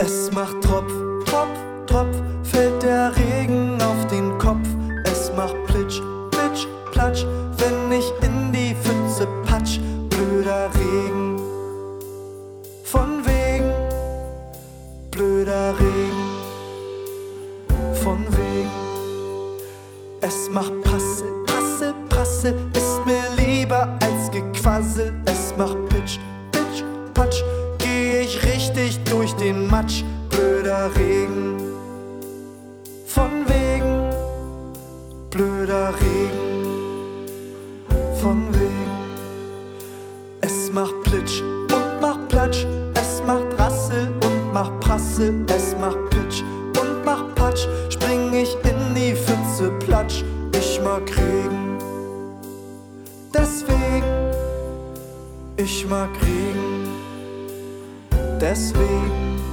Es macht Tropf, Tropf, Tropf, fällt der Regen auf den Kopf. Es macht Plitsch, Plitsch, Platsch, wenn ich in die Pfütze patsch. Blöder Regen, von wegen, blöder Regen, von wegen. Es macht Passe, Passe, Passe, ist mir lieber als Gequassel. Es macht Pitsch, Pitsch, Patsch, geh ich richtig durch den Matsch. Blöder Regen, von wegen, blöder Regen, von wegen. Es macht Plitsch und macht Platsch, es macht Rassel und macht Prassel. Es macht Pitsch und macht Patsch, spring ich in die Pfütze, platsch. Ich mag Regen, deswegen, ich mag Regen, deswegen.